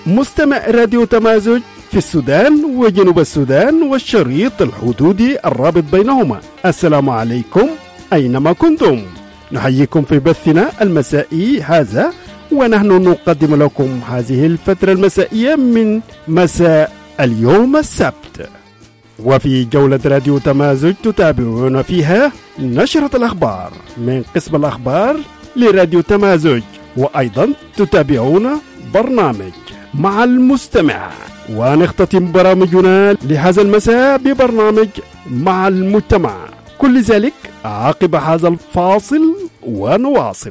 مستمع راديو تمازج في السودان وجنوب السودان والشريط الحدودي الرابط بينهما. السلام عليكم أينما كنتم، نحييكم في بثنا المسائي هذا، ونحن نقدم لكم هذه الفترة المسائية من مساء اليوم السبت. وفي جولة راديو تمازج تتابعون فيها نشرة الأخبار من قسم الأخبار لراديو تمازج، وأيضا تتابعون برنامج مع المستمع، ونختتم برامجنا لهذا المساء ببرنامج مع المجتمع. كل ذلك عقب هذا الفاصل ونواصل.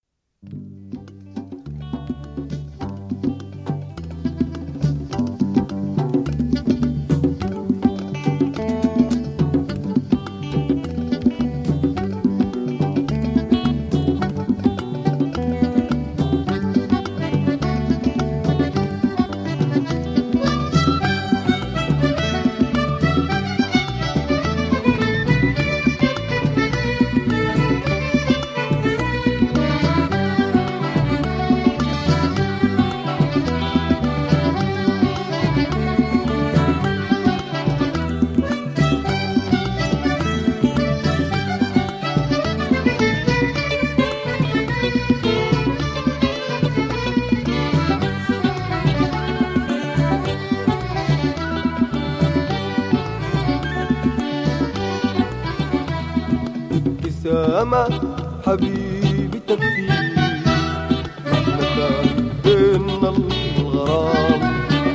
ابتسامة حبيبي تكفي، احنا كان بينا الغرام.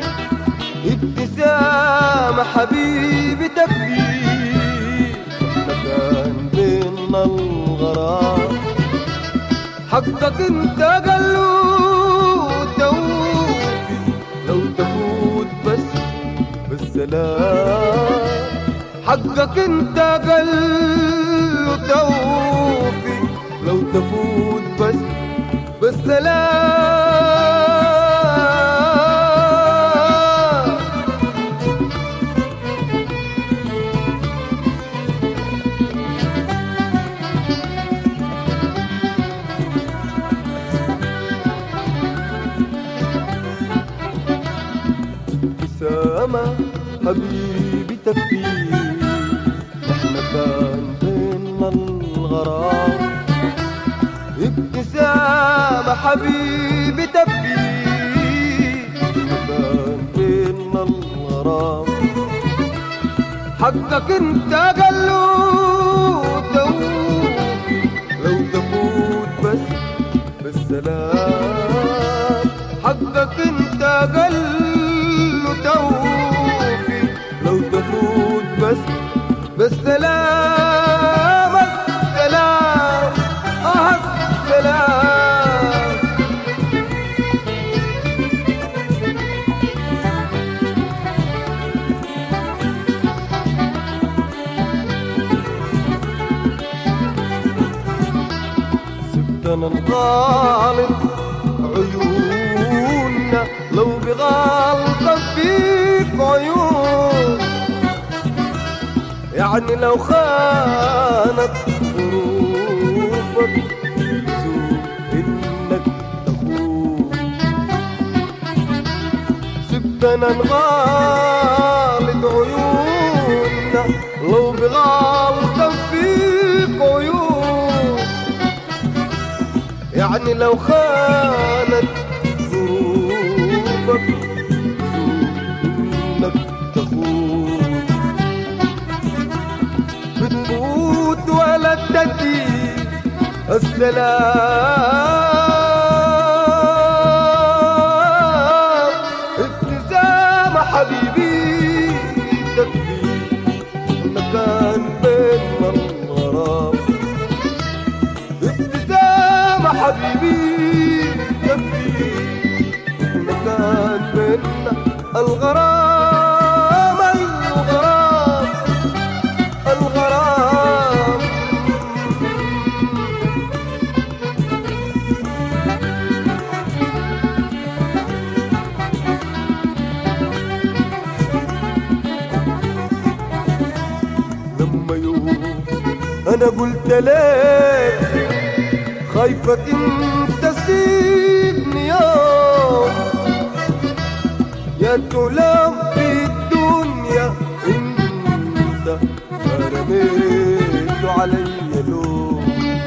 ابتسامة حبيبي تكفي، احنا كان بينا الغرام. حقك انت قلو توفي، لو تفوت بس بالسلام. حقك انت قلو توفي، لو تفوت بس بالسلام. ابتسامة حبيبي تكفي، احنا كان بينا الغرام. ابتسامة حبيبي تبكي، احنا كان بينا الغرام. حقك انت قلو توفي، لو تفوت بس بالسلام. حقك انت قلو توفي، لو تفوت بس بالسلام. السلام السلام. سبتنا نغالط عيوننا، لو بغلطة فيك عيون، يعني لو خانت ظروفك يلزم انك تخون. سبتنا نغالط عيوننا، لو بغلطة فيك عيون، يعني لو خانت ظروفك يلزم انك تخون. بتفوت ولا تدي السلام. ابتسامة حبيبي تكفي، احنا كان بينا الغرام. ابتسامة حبيبي تكفي، احنا كان بينا الغرام. الغرام لما يوم انا قلت لك خايفك انت تسيبني يوم، يا تلام في الدنيا انت ما رميت علي لوم.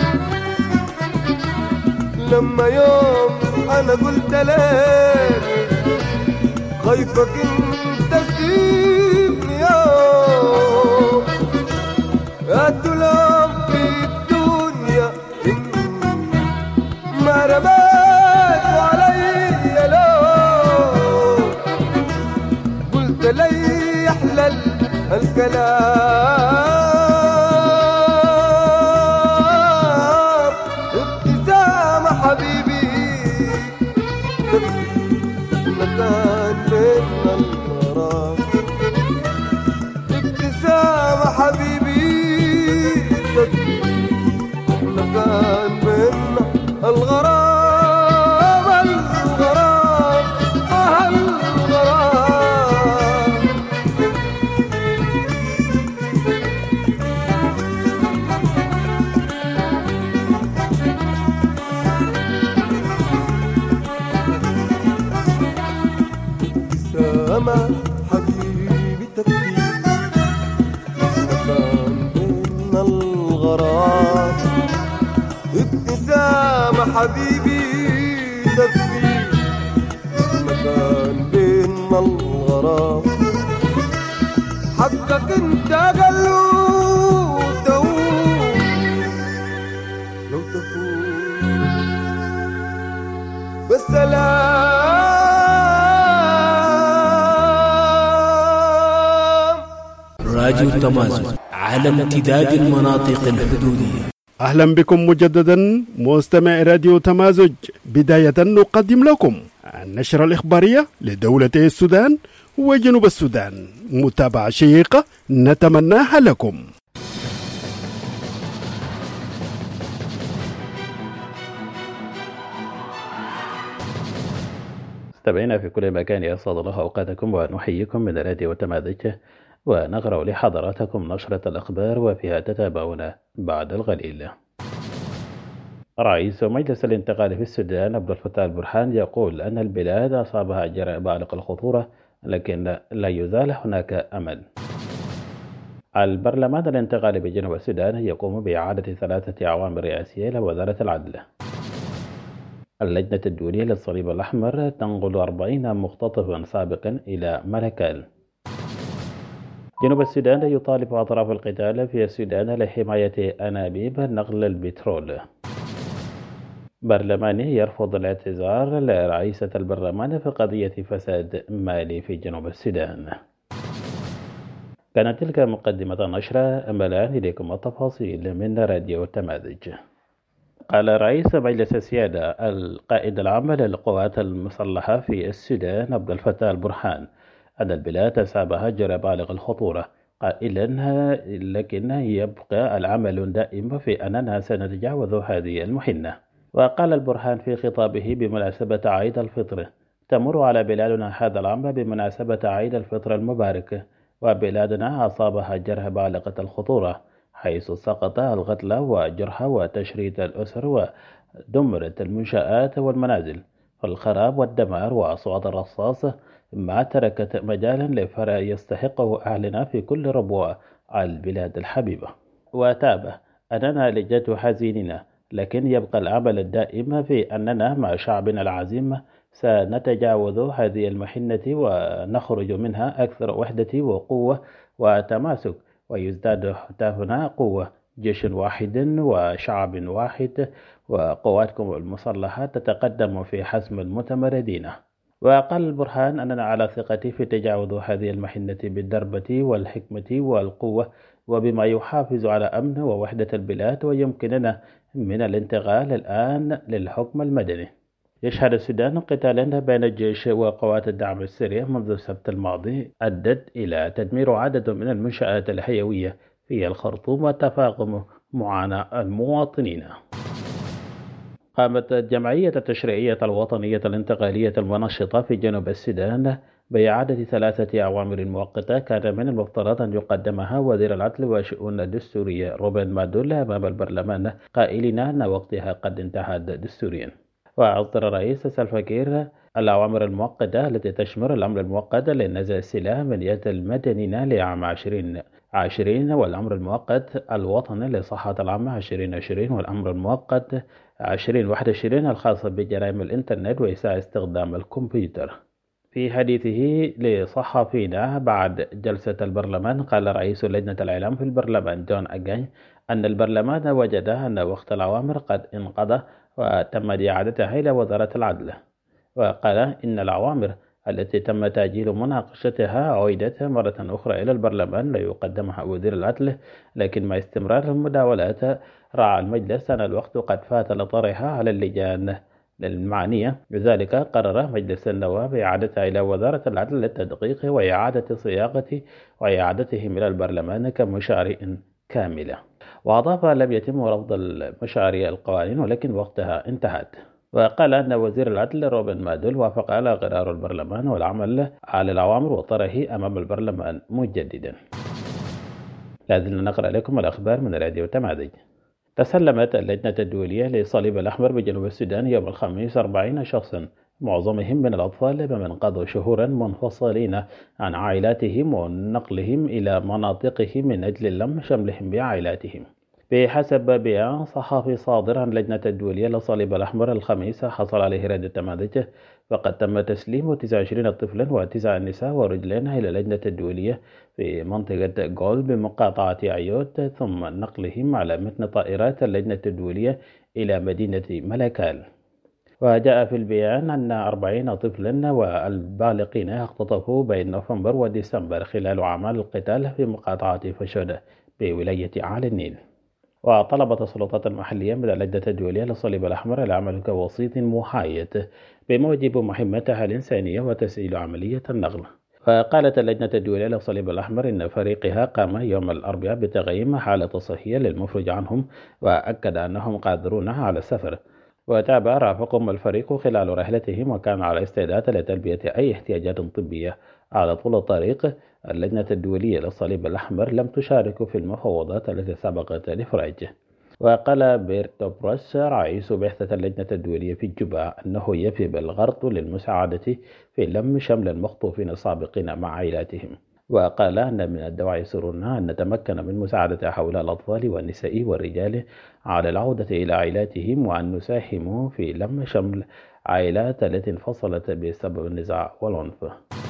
لما يوم انا قلت لك خايفك انت تسيبني يوم، يا تلام في الدنيا انت ما رميت علي لوم. قلت لي احلى الكلام ابتسامة حبيبي مكان بيننا الغرام. ابتسامة حبيبي مكان بيننا الغرام. الغرام الغرام. ابتسامة حبيبي تكفي مكان بيننا الغرام. ابتسامة حبيبي تكفي مكان بيننا الغرام. حقك انت قلو تفوت لو تفوت بالسلام. راديو التمازن على امتداد المناطق الحدودية. أهلا بكم مجددا مستمع راديو تمازج. بداية نقدم لكم النشرة الإخبارية لدولتي السودان وجنوب السودان، متابعة شيقة نتمناها لكم. مستمعينا في كل مكان، يسعد الله أوقاتكم ونحييكم من راديو تمازج، ونقرأ لحضراتكم نشرة الأخبار وفيها تتابعون بعد القليل. رئيس مجلس الانتقال في السودان عبد الفتاح البرهان يقول أن البلاد أصابها جرائم بالغة الخطورة، لكن لا يزال هناك أمل. البرلمان الانتقالي بجنوب السودان يقوم بإعادة 3 أوامر رئاسية لوزارة العدل. اللجنة الدولية للصليب الأحمر تنقل 40 مختطفا سابقا إلى ملكال. جنوب السودان يطالب أطراف القتال في السودان لحماية أنابيب نقل البترول. برلماني يرفض الاعتذار لرئيسة البرلمان في قضية فساد مالي في جنوب السودان. كانت تلك مقدمة النشرة، أما الآن إليكم التفاصيل من راديو تمازج. قال رئيس مجلس السيادة القائد العام للقوات المسلحة في السودان عبد الفتاح البرهان أن البلاد أصابها جرائم بالغ الخطورة، قائلا لكن يبقى العمل دائم في أننا سنتجاوز هذه المحنة. وقال البرهان في خطابه بمناسبة عيد الفطر: تمر على بلادنا هذا العام بمناسبة عيد الفطر المبارك، وبلادنا أصابها جرح بالغة الخطورة، حيث سقط القتلى وجرحى وتشريد الأسر ودمرت المنشآت والمنازل. فالخراب والدمار وأصوات الرصاص ما تركت مجالا لفرع يستحقه أهلنا في كل ربوع البلاد الحبيبة. وتابع أننا لجة حزيننا، لكن يبقى العمل الدائم في أننا مع شعبنا العظيم سنتجاوز هذه المحنة ونخرج منها أكثر وحدة وقوة وتماسك، ويزداد هتافنا قوة، جيش واحد وشعب واحد، وقواتكم المسلحة تتقدم في حسم المتمردين. وقال البرهان أننا على ثقة في تجاوز هذه المحنة بالدربة والحكمة والقوة، وبما يحافظ على أمن ووحدة البلاد، ويمكننا من الانتقال الآن للحكم المدني. يشهد السودان قتالا بين الجيش وقوات الدعم السريع منذ السبت الماضي أدت إلى تدمير عدد من المنشآت الحيوية في الخرطوم وتفاقم معاناة المواطنين. قامت الجمعية التشريعية الوطنية الانتقالية المنشطة في جنوب السودان بإعادة 3 أوامر مؤقتة كان من المفترض أن يقدمها وزير العدل والشؤون الدستورية روبن مادول أمام البرلمان، قائلين أن وقتها قد انتهى دستوريا. وأصدر الرئيس سلفا كير الأوامر المؤقتة التي تشمل الأمر المؤقت لنزع السلاح من يد المدنيين لعام 2020 والأمر المؤقت الوطني للصحة العامة 2020 والأمر المؤقت 2021 الخاص بجرائم الإنترنت وإساءة استخدام الكمبيوتر. في حديثه لصحفينا بعد جلسة البرلمان قال رئيس لجنة الإعلام في البرلمان جون أجاي أن البرلمان وجد أن وقت الأوامر قد انقضى وتم إعادتها إلى وزارة العدل. وقال إن الأوامر التي تم تأجيل مناقشتها عودت مرة أخرى إلى البرلمان ليقدمها وزير العدل، لكن مع استمرار المداولات رأى المجلس أن الوقت قد فات لطرحها على اللجان المعنية، لذلك قرر مجلس النواب إعادتها إلى وزارة العدل للتدقيق وإعادة صياغة وإعادتهم إلى البرلمان كمشاريع كاملة. وأضاف لم يتم رفض المشاريع القوانين ولكن وقتها انتهت. وقال أن وزير العدل روبن مادول وافق على قرار البرلمان والعمل على الأوامر وطرحه أمام البرلمان مجددا. لازلنا نقرأ لكم الأخبار من راديو تماذج. تسلمت اللجنة الدولية للصليب الأحمر بجنوب السودان يوم الخميس 40 شخصا معظمهم من الأطفال ممن قضوا شهورا منفصلين عن عائلاتهم ونقلهم إلى مناطقهم من أجل لم شملهم بعائلاتهم. بحسب بيان صحفي صادر عن اللجنة الدولية للصليب الأحمر الخميس حصل عليه راديو تماذج، وقد تم تسليم 29 طفلا و9 نساء ورجلين إلى اللجنة الدولية في منطقة غول بمقاطعة عيوت، ثم نقلهم على متن طائرات اللجنة الدولية إلى مدينة ملكال. وجاء في البيان أن 40 طفلا والبالغين اختطفوا بين نوفمبر وديسمبر خلال أعمال القتال في مقاطعة فشودة بولاية عال النيل. وطلبت السلطات المحلية من اللجنة الدولية للصليب الأحمر العمل كوسيط محايد بموجب مهمتها الإنسانية وتسهيل عملية النقل. وقالت اللجنة الدولية للصليب الأحمر إن فريقها قام يوم الأربعاء بتقييم حالة صحية للمفرج عنهم، وأكد أنهم قادرون على السفر. وتابع رافقهم الفريق خلال رحلتهم وكان على استعداد لتلبية أي احتياجات طبية على طول الطريق. اللجنة الدولية للصليب الأحمر لم تشارك في المفاوضات التي سبقت الإفراج. وقال بيرتو بروس رئيس بعثة اللجنة الدولية في جوبا أنه يفي بالغرض للمساعدة في لم شمل المخطوفين السابقين مع عائلاتهم. وقال أن من الدواعي سرورنا أن نتمكن من مساعدة هؤلاء الأطفال والنساء والرجال على العودة إلى عائلاتهم وأن نساهم في لم شمل عائلات التي انفصلت بسبب النزاع والعنف.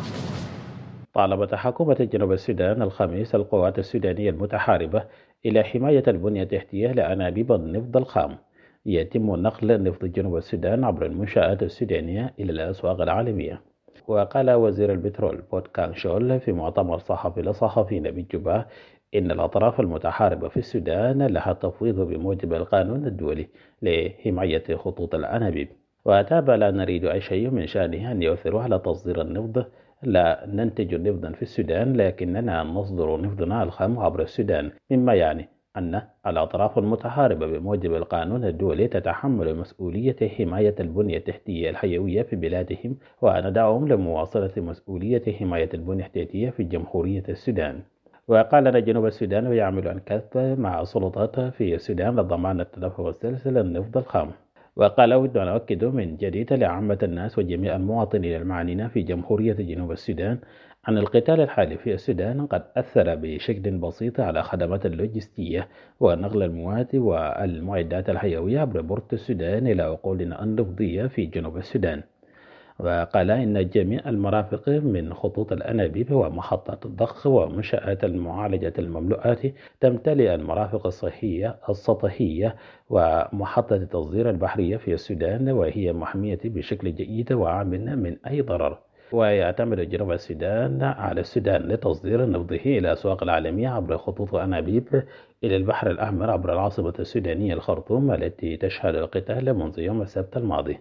طالبت حكومة جنوب السودان الخميس القوات السودانية المتحاربة إلى حماية البنية التحتية لأنابيب النفط الخام. يتم نقل نفط جنوب السودان عبر المنشآت السودانية إلى الأسواق العالمية. وقال وزير البترول بوت كان شول في مؤتمر صحفي للصحفيين بجوبا إن الأطراف المتحاربة في السودان لها التفويض بموجب القانون الدولي لحماية خطوط الأنابيب. وتابع لا نريد أي شيء من شأنه أن يؤثروا على تصدير النفط. لا ننتج نفطا في السودان لكننا نصدر نفطنا الخام عبر السودان، مما يعني أن الأطراف المتحاربة بموجب القانون الدولي تتحمل مسؤولية حماية البنية التحتية الحيوية في بلادهم، وندعوهم لمواصلة مسؤولية حماية البنية التحتية في جمهورية السودان. وقال أن جنوب السودان يعمل عن كثب مع السلطات في السودان لضمان التدفق السلسل للنفط الخام. وقال أود أن أؤكد من جديد لعامة الناس وجميع المواطنين المعنيين في جمهورية جنوب السودان أن القتال الحالي في السودان قد أثر بشكل بسيط على خدمات اللوجستية ونقل المواد والمعدات الحيوية عبر بورت السودان إلى عقولنا النفطية في جنوب السودان. وقال إن جميع المرافق من خطوط الأنابيب ومحطات الضخ ومنشآت المعالجة المملوءات تمتلئ المرافق الصحية السطحية ومحطة التصدير البحرية في السودان، وهي محمية بشكل جيد وآمن من أي ضرر. ويعتمد جنوب السودان على السودان لتصدير نفطه إلى الأسواق العالمية عبر خطوط أنابيب إلى البحر الأحمر عبر العاصمة السودانية الخرطوم التي تشهد القتال منذ يوم السبت الماضي.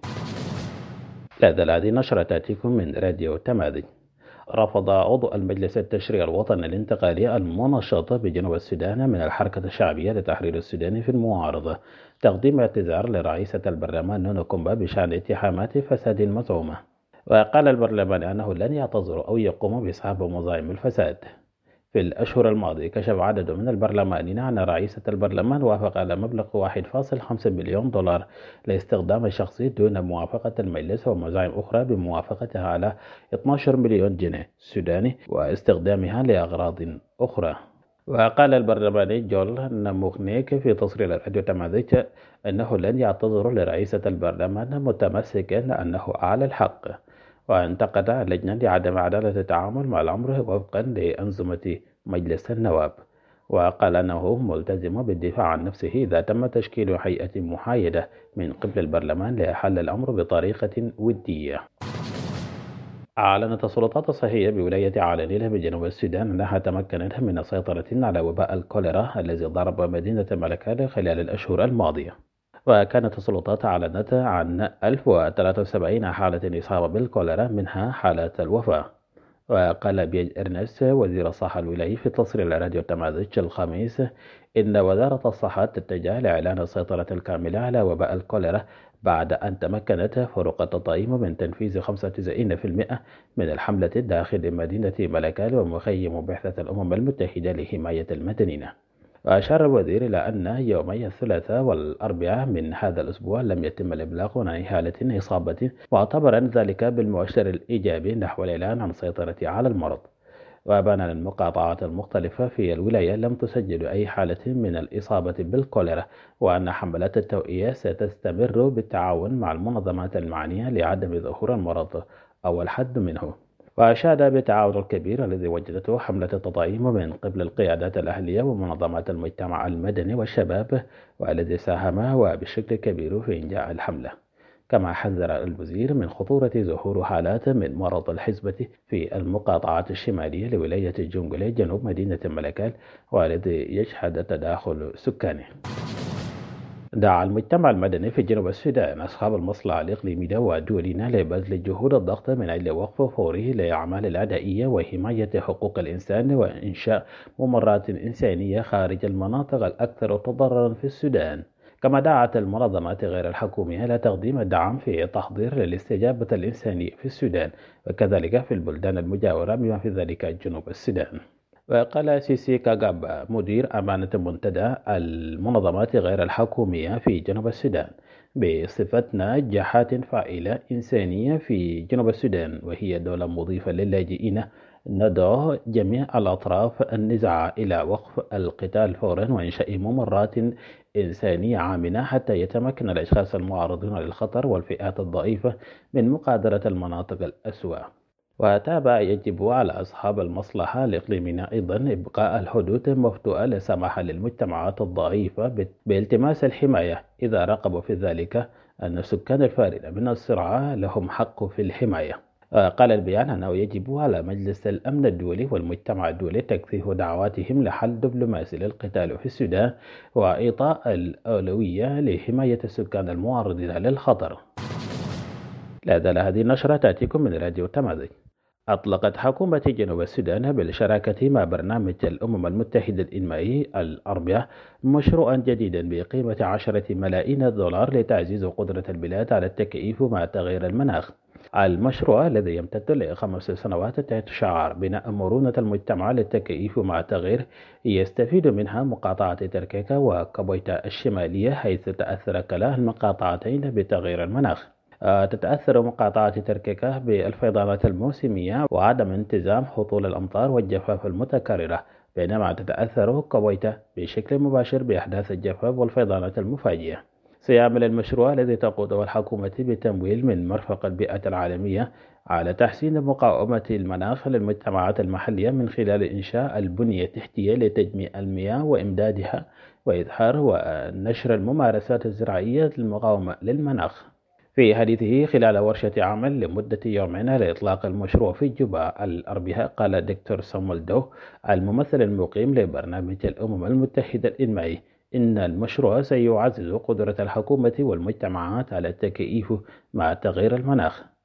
هذه نشرة تأتيكم من راديو تماذج. رفض عضو المجلس التشريعي الوطني الانتقالي المنشط بجنوب السودان من الحركة الشعبية لتحرير السودان في المعارضة تقديم اعتذار لرئيسة البرلمان نونو كومبا بشأن اتهامات فساد مزعومة. وقال البرلمان أنه لن يعتذر أو يقوم بإسحاب مظاهر الفساد. في الأشهر الماضية كشف عدد من البرلمانيين أن رئيسة البرلمان وافق على مبلغ 1.5 مليون دولار لاستخدام الشخصي دون موافقة المجلس، ومزاعم أخرى بموافقتها على 12 مليون جنيه سوداني واستخدامها لأغراض أخرى. وقال البرلماني جول نموغنيك في تصريح الراديو تمازيغ أنه لن يعتذر لرئيسة البرلمان متمسكا أنه على الحق، وانتقد اللجنة لعدم عدالة التعامل مع الأمر وفقا لأنظمة مجلس النواب، وقال أنه ملتزم بالدفاع عن نفسه إذا تم تشكيل هيئة محايدة من قبل البرلمان لحل الأمر بطريقة ودية. أعلنت السلطات الصحية بولاية علانيل بجنوب السودان أنها تمكنت من السيطرة على وباء الكوليرا الذي ضرب مدينة ملكال خلال الأشهر الماضية، وكانت السلطات أعلنت عن 1073 حالة إصابة بالكوليرا، منها حالات الوفاة. وقال بيج إرنست وزير الصحة الولايي في تصريح لراديو تمازيغ الخميس إن وزارة الصحة تتجه لإعلان السيطرة الكاملة على وباء الكوليرا بعد أن تمكنت فرق التطعيم من تنفيذ 95% من الحملة داخل مدينة ملكال ومخيم بعثة الأمم المتحدة لحماية المدنيين. وأشار الوزير إلى أن يومي الثلاثاء والأربعاء من هذا الأسبوع لم يتم الإبلاغ عن حالة إصابة، واعتبر ذلك بالمؤشر الإيجابي نحو الإعلان عن السيطرة على المرض. وبان أن المقاطعات المختلفة في الولاية لم تسجل أي حالة من الإصابة بالكوليرا، وأن حملات التوعية ستستمر بالتعاون مع المنظمات المعنية لعدم ظهور المرض أو الحد منه. وأشاد بالتعاون الكبير الذي وجدته حملة التطعيم من قبل القيادات الأهلية ومنظمات المجتمع المدني والشباب، والذي ساهم وبشكل كبير في إنجاح الحملة. كما حذر الوزير من خطورة ظهور حالات من مرض الحصبة في المقاطعات الشمالية لولاية الجنجولي جنوب مدينة ملكال، والذي يشهد تداخل سكانه. دعا المجتمع المدني في جنوب السودان أصحاب المصلحة الإقليمية والدولية لبذل جهود الضغط من أجل وقف فوري لأعمال العدائية وحماية حقوق الإنسان وإنشاء ممرات إنسانية خارج المناطق الأكثر تضررا في السودان. كما دعت المنظمات غير الحكومية إلى تقديم الدعم في تحضير للاستجابة الإنسانية في السودان وكذلك في البلدان المجاورة بما في ذلك جنوب السودان. وقال سيسي كاغابا مدير أمانة منتدى المنظمات غير الحكومية في جنوب السودان بصفتنا نجاحات فاعلة إنسانية في جنوب السودان وهي دولة مضيفة للاجئين، ندعو جميع الأطراف النزاع إلى وقف القتال فورا وإنشاء ممرات إنسانية عامة حتى يتمكن الأشخاص المعرضون للخطر والفئات الضعيفة من مغادرة المناطق الأسوأ. وتابع يجب على أصحاب المصلحة الإقليمية أيضا إبقاء الحدود مفتوحة لسماح للمجتمعات الضعيفة بالتماس الحماية إذا رغبوا في ذلك، أن سكان الفارغة من الصراع لهم حق في الحماية. قال البيان أنه يجب على مجلس الأمن الدولي والمجتمع الدولي تكثيف دعواتهم لحل دبلوماسي للقتال في السودان وإعطاء الأولوية لحماية السكان المعرضين للخطر. لا زال هذه النشرة تأتيكم من راديو تمازيغ. أطلقت حكومة جنوب السودان بالشراكة مع برنامج الأمم المتحدة الإنمائي الأربعاء مشروعا جديدا بقيمة 10 ملايين دولار لتعزيز قدرة البلاد على التكيف مع تغيير المناخ. المشروع الذي يمتد ل5 سنوات تحت شعار بناء مرونة المجتمع للتكيف مع التغيير يستفيد منها مقاطعة تركيكا وكابويتا الشمالية، حيث تأثر كلا المقاطعتين بتغيير المناخ. تتأثر مقاطعة تركيكا بالفيضانات الموسمية وعدم انتظام هطول الأمطار والجفاف المتكررة، بينما تتأثر كابويتا بشكل مباشر بأحداث الجفاف والفيضانات المفاجئة. سيعمل المشروع الذي تقوده الحكومة بتمويل من مرفق البيئة العالمية على تحسين مقاومة المناخ للمجتمعات المحلية من خلال إنشاء البنية التحتية لتجميع المياه وإمدادها وإظهار ونشر الممارسات الزراعية المقاومة للمناخ. في حديثه خلال ورشة عمل لمدة يومين لإطلاق المشروع في جوبا الأربعاء، قال الدكتور سامويل دو الممثل المقيم لبرنامج الأمم المتحدة الإنمائي إن المشروع سيعزز قدرة الحكومة والمجتمعات على التكيف مع تغيير المناخ.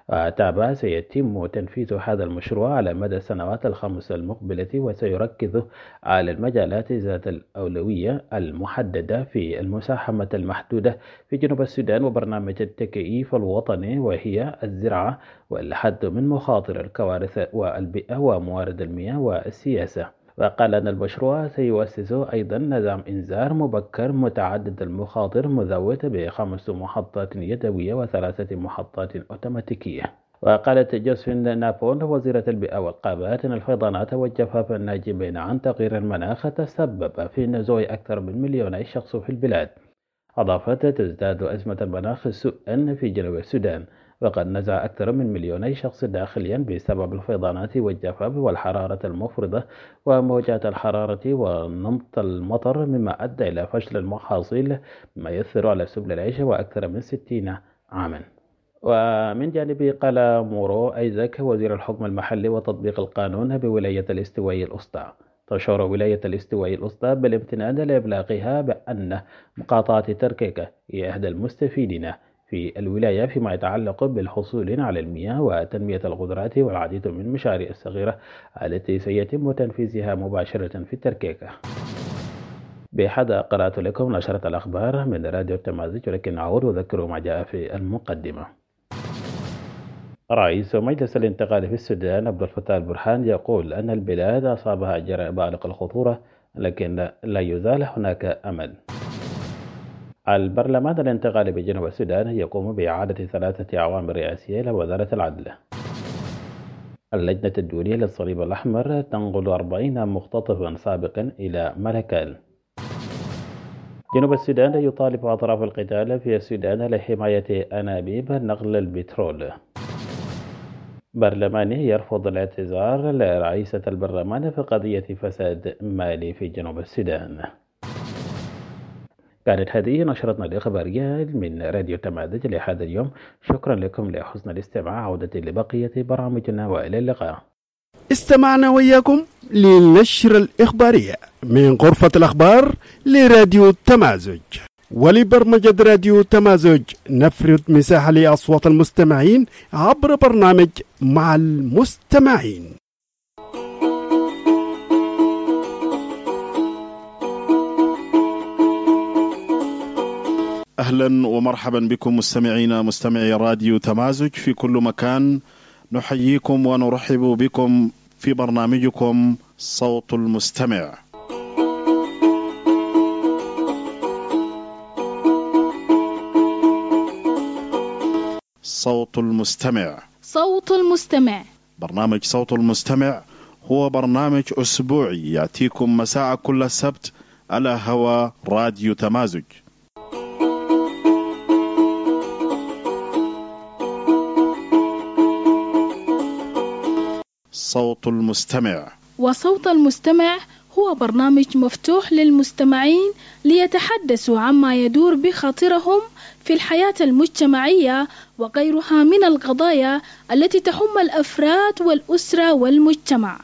وتابع سيتم تنفيذ هذا المشروع على مدى السنوات الخمس المقبلة، وسيركز على المجالات ذات الأولوية المحددة في المساهمة المحدودة في جنوب السودان وبرنامج التكييف الوطني، وهي الزراعة والحد من مخاطر الكوارث والبيئة وموارد المياه والسياسة. وقال أن المشروع سيؤسس أيضا نظام إنذار مبكر متعدد المخاطر مزود ب5 محطات يدوية و3 محطات أوتوماتيكية. وقالت جوزفين نابون وزيرة البيئة والغابات أن الفيضانات والجفاف الناجمين عن تغيير المناخ تسبب في نزوح أكثر من 2,000,000 شخص في البلاد. أضافت تزداد أزمة المناخ سوءا في جنوب السودان، وقد نزع أكثر من 2,000,000 شخص داخليا بسبب الفيضانات والجفاف والحرارة المفرطة وموجات الحرارة ونمط المطر، مما أدى إلى فشل المحاصيل مما يؤثر على سبل العيش وأكثر من 60 عاما. ومن جانبه قال مورو أيزاك وزير الحكم المحلي وتطبيق القانون بولاية الاستواء الوسطى: تشعر ولاية الاستواء الوسطى بالامتنان لإبلاغها بأن مقاطعة تركيكا هي إحدى المستفيدين في الولاية فيما يتعلق بالحصول على المياه وتنمية القدرات والعديد من المشاريع الصغيرة التي سيتم تنفيذها مباشرة في تركيكا. بهذا قرأت لكم نشرة الأخبار من راديو التمازج، ولكن أعود وأذكر ما جاء في المقدمة. رئيس مجلس الانتقال في السودان عبد الفتاح البرهان يقول أن البلاد أصابها جرائم بالغة الخطورة، لكن لا يزال هناك أمل. البرلمان الانتقالي بجنوب السودان يقوم بإعادة 3 أوامر رئاسية لوزارة العدل. اللجنة الدولية للصليب الأحمر تنقل 40 مختطفا سابقا إلى ملكال. جنوب السودان يطالب أطراف القتال في السودان لحماية أنابيب نقل البترول. برلماني يرفض الاعتذار لرئيسة البرلمان في قضية فساد مالي في جنوب السودان. كانت هذه نشرتنا الإخبارية من راديو تمازج لهذا اليوم. شكرا لكم لحسن الاستماع. عودة لبقية برامجنا وإلى اللقاء. استمعنا وإياكم للنشرة الإخبارية من غرفة الأخبار لراديو تمازج. ولبرمجة راديو تمازج نفرد مساحة لأصوات المستمعين عبر برنامج مع المستمعين. أهلا ومرحبا بكم مستمعي راديو تمازج في كل مكان. نحييكم ونرحب بكم في برنامجكم صوت المستمع. صوت المستمع. صوت المستمع. برنامج صوت المستمع هو برنامج أسبوعي يأتيكم مساء كل سبت على هوا راديو تمازج. صوت المستمع. وصوت المستمع هو برنامج مفتوح للمستمعين ليتحدثوا عما يدور بخاطرهم في الحياة المجتمعية وغيرها من القضايا التي تهم الأفراد والأسرة والمجتمع.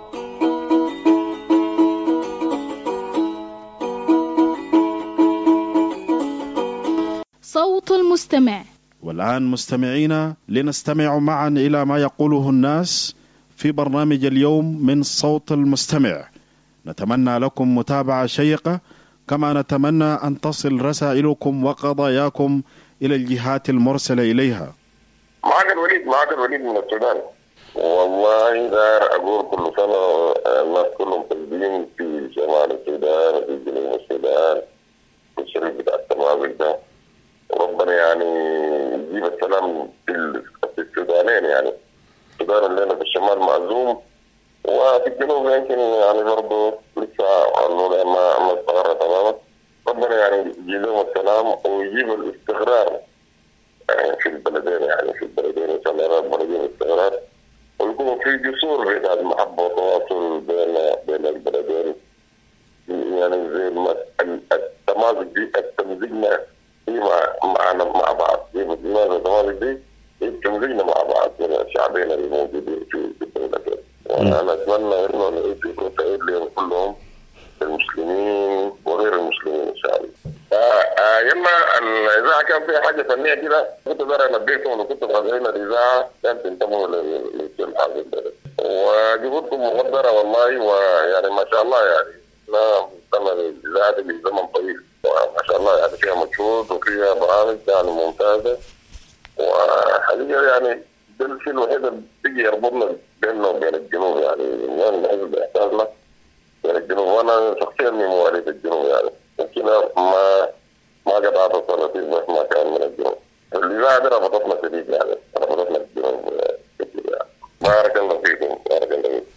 صوت المستمع. والآن مستمعينا لنستمع معا إلى ما يقوله الناس في برنامج اليوم من صوت المستمع. نتمنى لكم متابعة شيقة، كما نتمنى أن تصل رسائلكم وقضاياكم إلى الجهات المرسلة إليها. معك الوليد من السودان. والله دار أقول كل سنة الناس كلهم طيبين في شمال السودان وفي جنوب السودان في الشريف بتاع التمازج ده، وربنا يعني يجيب السلام في السودانين. يعني السودان اللي هنا في الشمال معزوم، وفي الجنوب يمكن يعني برضه لسه الوضع ما استقر تماما. ربنا يعني يجيب لهم السلام ويجيب الاستقرار يعني في البلدين، يعني في البلدين إن شاء الله ربنا يجيب الاستقرار، ويكون في جسور في هذه المحبة وتواصل بين البلدين. يعني زي ما التمازج دي التمزيجنا هي مع بعض، زي ما التمازج دي تمزيجنا مع بعض من الشعبين اللي موجودين في الدولة. وأنا أتمنى إنه العيد يكون سعيد لهم كلهم، المسلمين وغير المسلمين إن شاء الله. يما الإذاعة كان فيها حاجة فنية كده كنت داري أنبيكم وكنت غازلين الإذاعة كان تنتموا للحافظ ده وجهودكم مقدرة والله ويعني ما شاء الله يعني لا مستمع الإذاعة دي من زمن طويل ما شاء الله يعني فيها مجهود وفيها برامج يعني ممتازة وحقيقة يعني ده الشيء الوحيد اللي بيجي يربطنا بيننا وبين الجنوب يعني من الحزب يحتاجنا بين الجنوب وانا شخصيا من مواليد الجنوب يعني لكن ما قطعت الصلاتين مهما كان من الجنوب اللي بعد ربطتنا شديد يعني ربطتنا الجنوب كثير يعني بارك الله فيكم بارك الله فيكم.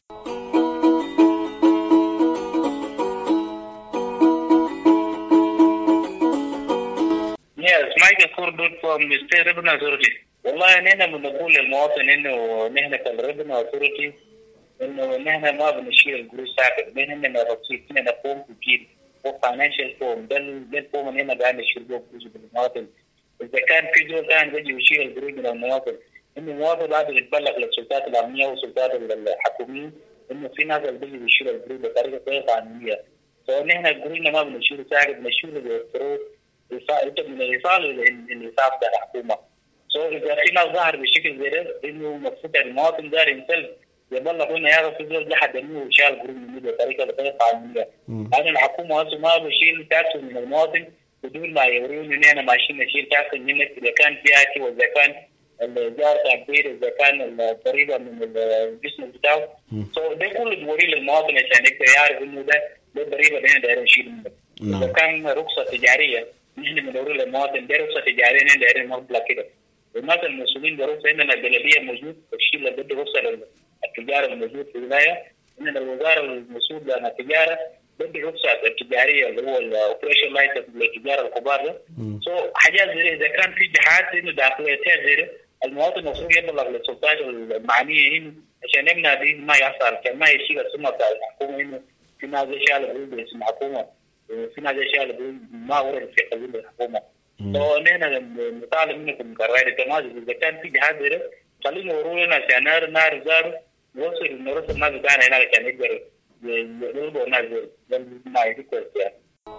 Yes, Michael Kurdut from the State Revenue Authority. والله نحن بنقول للمواطن انه نحن كالريفنيو اوثورتي انه نحن ما بنشيل القروش ساكت، نحن نرصيد نقوم بكيل وفاينانشال فورم ده الفورم اللي هنا قاعد نشيل به قروش بالمواطن. اذا كان في دول كان بيجي يشيل القروش من المواطن، انه المواطن بعد يتبلغ للسلطات الامنيه والسلطات الحكوميه انه في ناس بيجي يشيل القروش بطريقه غير قانونيه. فنحن قروشنا ما بنشيله ساكت، بنشيله بالطرق من الايصال للانصاف بتاع الحكومه. إذا في ناس ظهر بشكل زي ده إنه المفروض المواطن داري يمثل يبلغ هنا يعرف يقول ده حد منه وشال قروش من بطريقة غير قانونية. لأن الحكومة أصلا ما بشيل تاكس من المواطن بدون ما يورون إن أنا ماشيين نشيل تاكس منك إذا كان فياتي وإذا كان الإيجار تعبير إذا كان الضريبة من الجسم بتاعه. ده كله بوري للمواطن عشان يقدر يعرف إنه ده الضريبة اللي أنا داير نشيل منك. إذا كان رخصة تجارية نحن بندور للمواطن ده رخصة تجارية نحن دايرين مبلغ كده. والناس المسؤولين برخصة عندنا البلدية موجود الشيء اللي بده رخصة للتجارة الموجود في الولاية، عندنا الوزارة المسؤولة عن التجارة بده رخصة التجارية اللي هو الأوبريشن لايسنس للتجارة الكبار ده. حاجات زي إذا كان في جهات إنه داخليتها زي المواطن المفروض يبلغ للسلطات المعنية إنه عشان يمنع دي ما يحصل كان ما يشيل السمعة بتاع الحكومة إنه في ناس أشياء اللي بيقولوا باسم الحكومة وفي ناس أشياء اللي بيقولوا ما ورد في قانون الحكومة. فنحن نطالب منكم كرائد التمازج إذا كان في جهاز زي ده خلينا يوروا لنا عشان نار زاروا نوصل الناس بتاعنا هناك عشان يقدروا يربوا الناس دول ما يفكروا يعني.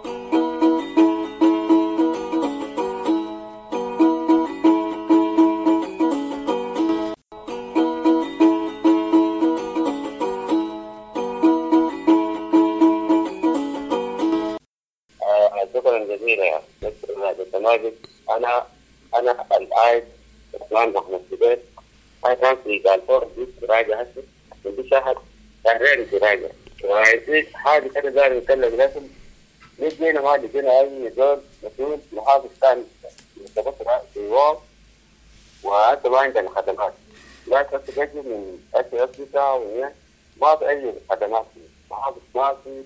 شكرا جزيلا يا دكتور رائد التمازج. أنا الآيد عثمان محمد سبيل هاي كان في دالفور دي راجع هسه من دي شهر كان غير في راجع وعايزين حاجة كده داري نتكلم لكم نجينا ما لقينا أي زول مسؤول محافظ كان متبصر في الوام وأنت ما عندنا خدمات لا تستجد من أسئلة وهي ما في أي خدمات محافظ ما في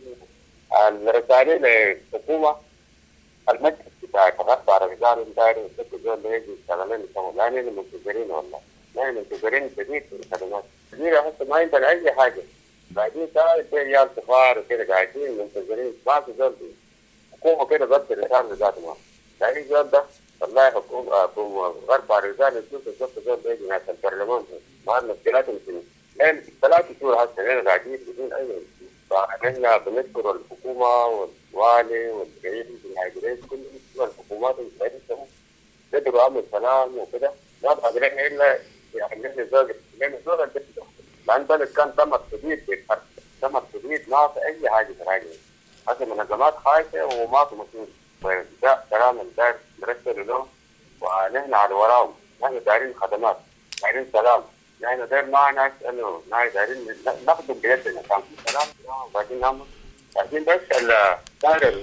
الرسالة للحكومة المجلس بتاع تغطى على رجال داري وست زول بيجي يشتغلين يسووا لا نحن منتظرين والله نحن منتظرين شديد في الخدمات كثيرة حتى ما عندنا أي حاجة قاعدين تعال في رجال صغار وكده قاعدين منتظرين ما في زول حكومة كده ضد الرجال ذاتهم يعني زول ده والله حكومة غرب على الرجال يشوف الزول زول بيجي ناس البرلمان ما مشكلاتهم شنو لأن 3 شهور هسه نحن قاعدين بدون أي فنحن بنشكر الحكومة والوالي والرئيس والهيئات كل الحكومات المسؤولة قدروا عملوا سلام وكده ما بقى لنا إلا يعني نحن زوج لأن زوج البلد لأن البلد كان دمر شديد بالحرب دمر شديد ما في أي حاجة تراجع هذه منظمات خايفة وما في مسؤول وده كلام الدار نرسل له ونحن على وراهم نحن دايرين خدمات دايرين سلام نحن داير ما ناس إنه نحن دايرين نخدم بيدنا كان في سلام وبعدين نعمل بعدين بس داير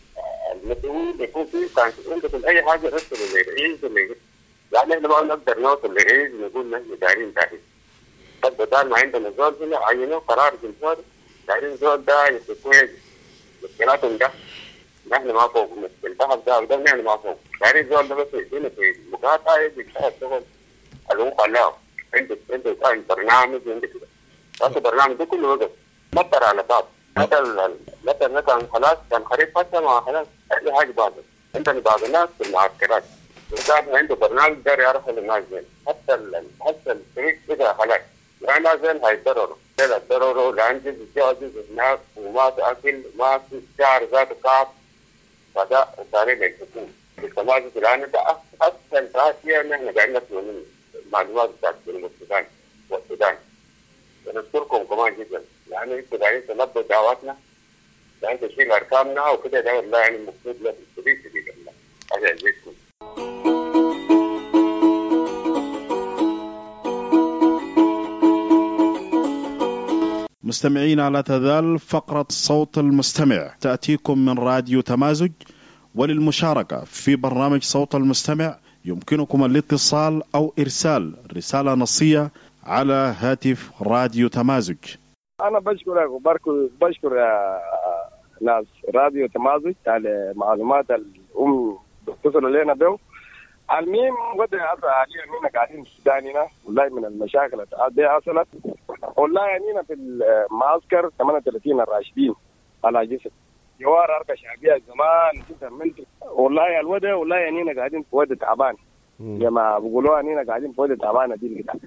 المسؤول يكون فيه كان عندكم أي حاجة رسلوا للرئيس يعني احنا ما نقدر نوصل لرئيس نقول نحن دايرين تحديد بس بدل ما عندنا زول هنا عينوه قرار جمهوري دايرين زول ده يسوي مشكلاتهم ده نحن ما فوق مشكلتهم ده نحن ما فوق دايرين زول ده بس يجينا في مقاطعة يجي يشتغل شغل الوقع له عنده كان برنامج عنده كده بس البرنامج ده كله وقف مطر على بعض مثلا خلاص كان خريف حتى ما خلاص أي حاجة بعض عندنا بعض الناس في المعسكرات وكان عنده برنامج داري يعرف الناس زين حتى الفريق كده خلاص يعني زين هيتضرروا لأنجز الجوازز هناك وما تأكل ما في شعر ذات كعب فده التاريخ يكون التماسك الآن ده أحسن تأثير نحن قاعدين نسمع من المعلومات بتاعت جنوب السودان والسودان. نشكركم كمان جدا يعني انتوا قاعدين تنبهوا دعواتنا قاعدين تشيل أرقامنا وكده ده والله يعني مبسوط لكم شديد الله. هذا يعجبكم. مستمعينا لا تزال فقرة صوت المستمع تأتيكم من راديو تمازج، وللمشاركة في برنامج صوت المستمع يمكنكم الاتصال أو إرسال رسالة نصية على هاتف راديو تمازج. أنا بشكرك بشكر ناس راديو تمازج على معلومات الأم بتصل لنا به. المهم وده حاليا هنا قاعدين في السودان هنا والله من المشاكل دي حصلت والله يعني في المعسكر 38 الراشدين على جسد جوار أركة شعبية زمان كده منت والله الوضع والله يعني قاعدين في وضع تعبان لما بيقولوا اننا قاعدين في وضع تعبان دي كده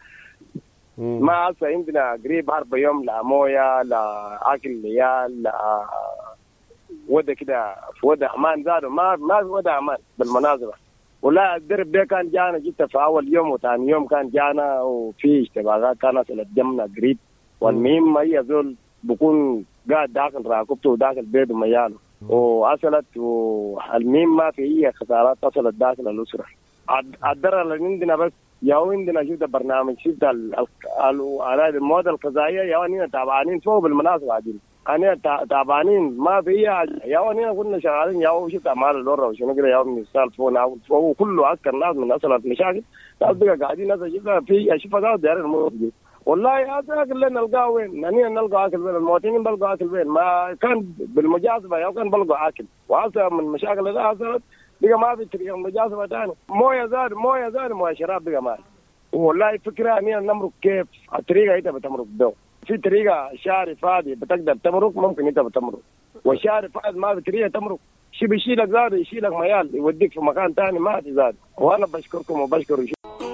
ما هسه عندنا قريب 4 يوم لا مويه لا اكل ليال لا وضع كده في وضع امان زادوا ما في وضع امان بالمناسبه والله الدرب ده كان جانا جدا في اول يوم وثاني يوم كان جانا وفي اشتباكات كانت الجمنا قريب والمهم هي زول بكون قاعد داخل راكبته وداخل بيته مياله واصلت والمهم ما في اي خسارات وصلت داخل الاسره. الضرر اللي عندنا بس ياو عندنا شفت برنامج شفت المواد الغذائيه ياو اننا تعبانين فوق بالمناسبه قاعدين انا تعبانين ما في ياو اننا كنا شغالين ياو شفت اعمال الورا وشنو كده ياو مثال فوق كله عسكر ناس من اصلت مشاكل ناس بقى قاعدين ناس شفت في اشوف ده داير الموجود والله هذا اللي نلقاه وين نحن نلقى اكل وين المواطنين بلقوا اكل وين ما كان بالمجازفه ياو كان بلقوا اكل وهذا من مشاكل اللي حصلت بقى ما في طريقه مجازفه ثاني مويه زاد مويه شراب بقى ما والله فكره اننا نمرق كيف الطريقه انت بتمرق ده في طريقه شارع فاضي بتقدر تمرق ممكن انت بتمرق والشارع فاضي ما في طريقه تمرق شي بيشيلك زاد يشيلك ميال يوديك في مكان ثاني ما في زاد. وانا بشكركم وبشكر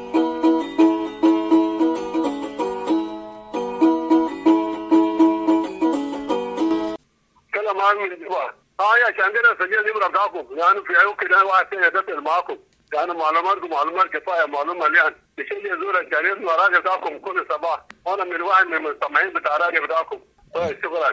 كلام عن الجبال عشان كده سجل نمرة بتاعكم يعني في عيون كده واحد ثاني يتصل معاكم يعني معلوماتكم معلومات كفايه معلومه مليان يشيل يزور الجرير والراجل بتاعكم كل صباح وانا من واحد من المستمعين بتاع الراجل بتاعكم. طيب شكرا.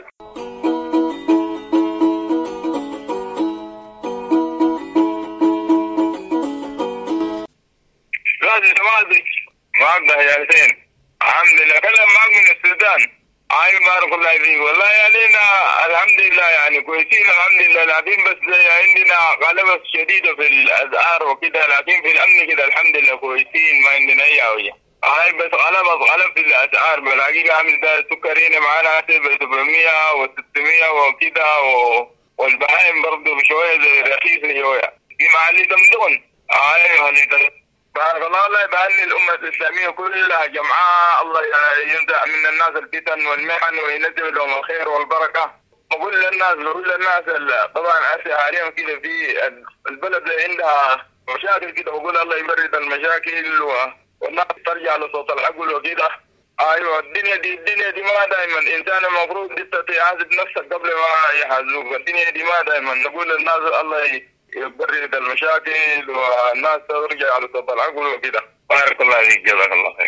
راديو تمازج معك يا حسين الحمد لله كلام معك من السودان. اي بارك الله فيك والله علينا الحمد لله يعني كويسين الحمد لله لكن بس عندنا غلبة شديدة في الأسعار وكده لكن في الأمن كده الحمد لله كويسين ما عندنا أي عوية. هاي بس غلب في الأسعار بالحقيقة عامل ده السكر هنا معانا 700 و600 وكده والبهايم برضه بشوية رخيصة شوية في محلي تمدون. هاي محلي بارك الله يبهني الأمة الإسلامية كلها جمعاء الله ينزع من الناس الفتن والمحن وينزل لهم الخير والبركة. بقول للناس طبعا حاليا كده في البلد عندها مشاكل كده بقول الله يبرد المشاكل والناس ترجع لصوت العقل وكده. ايوه الدنيا دي ما دائما الانسان المفروض يحاسب نفسك قبل ما يحاسبك. الدنيا دي ما دائما نقول للناس الله يبرد المشاكل والناس ترجع على صوت العقل وكده. بارك الله فيك جزاك الله خير.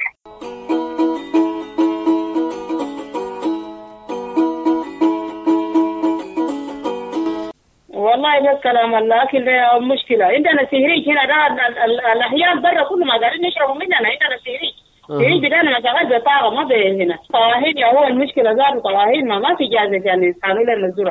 والله بس كلام الله لكن مشكلة عندنا سهريج هنا الأحيان برا كل ما قاعدين نشربوا مننا عندنا سهريج. سهريج بدأنا نشغل بطارة ما به هنا طواهين هو المشكلة زادوا طواهين ما في جازة يعني يسحنوا لنا الزرع.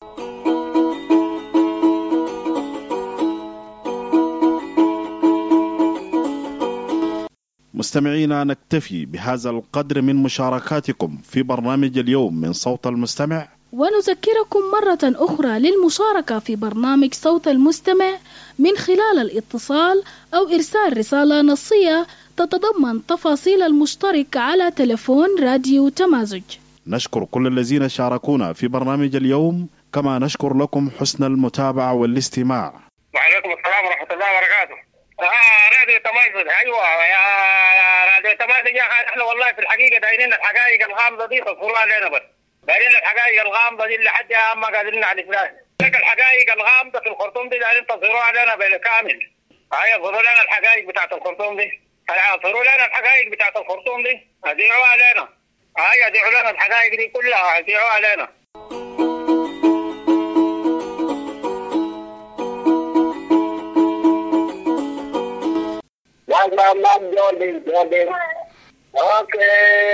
مستمعينا نكتفي بهذا القدر من مشاركاتكم في برنامج اليوم من صوت المستمع ونذكركم مرة أخرى للمشاركة في برنامج صوت المستمع من خلال الاتصال أو إرسال رسالة نصية تتضمن تفاصيل المشترك على تلفون راديو تمازج. نشكر كل الذين شاركونا في برنامج اليوم كما نشكر لكم حسن المتابعة والاستماع. وعليكم السلام ورحمة الله وبركاته. راديو تمازج ايوه يا راديو تمازج يا اخي احنا والله في الحقيقة دايرين الحقائق الغامضة دي تذكروها لنا بس دايرين الحقائق الغامضة دي لحد ما قادرين على الإفلاس لك الحقائق الغامضة في الخرطوم دي قاعدين تظهروا علينا بالكامل. هاي اظهروا لنا الحقائق بتاعت الخرطوم دي. اظهروا لنا الحقائق بتاعت الخرطوم دي. اذيعوا علينا. هاي اذيعوا لنا الحقائق دي كلها اذيعوا علينا. ما جودي اوكي